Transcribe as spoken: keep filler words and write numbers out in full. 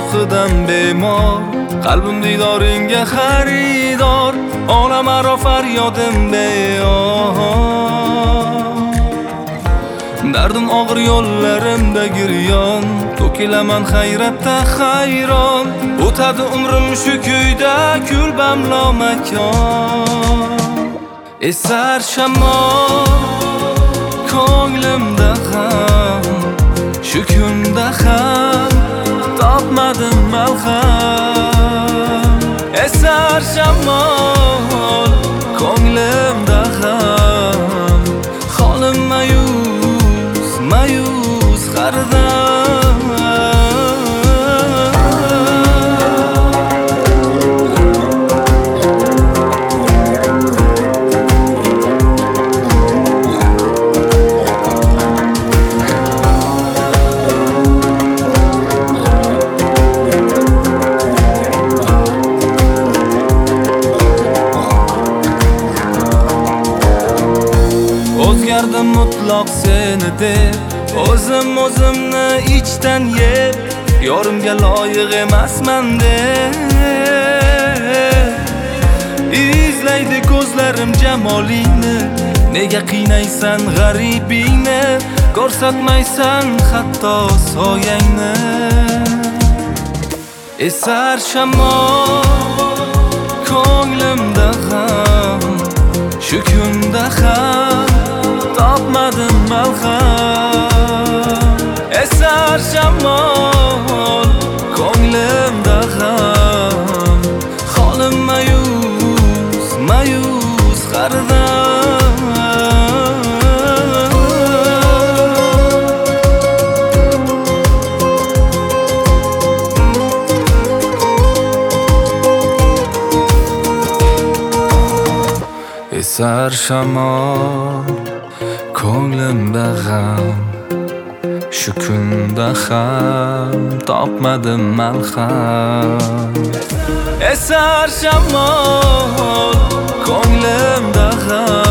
ruhidan bemor, qalbim didoringga xaridor, olam aro faryodim beyon. Dardim og'ir yo'llarimda giryon, to'kilaman hayratda hayron, o'tadi umrim shu kuyda kulbamlo makon. Esar shamol ko'nglimda ham, shu kunda ham topmadim malham. Esar shamol ko'nglimda ham, holim mayus mayus qardan. O'zgardim mutlaq seni deb, o'zim o'zimni ichdan yeb, yorimga loyiq emasman deb. Izlaydi ko'zlarim jamolingni, nega qiynaysan g'aribingni, ko'rsatmaysan hatto soyangni. Esar shamol ko'nglimda ham, shu kunda ham topmadim malham. Esar shamol ko'nglimda ham, holim mayus mayus qardan. Esar shamol ko'nglimda g'am, shu kunda ham topmadim malham. Esar shamol ko'nglimda g'am,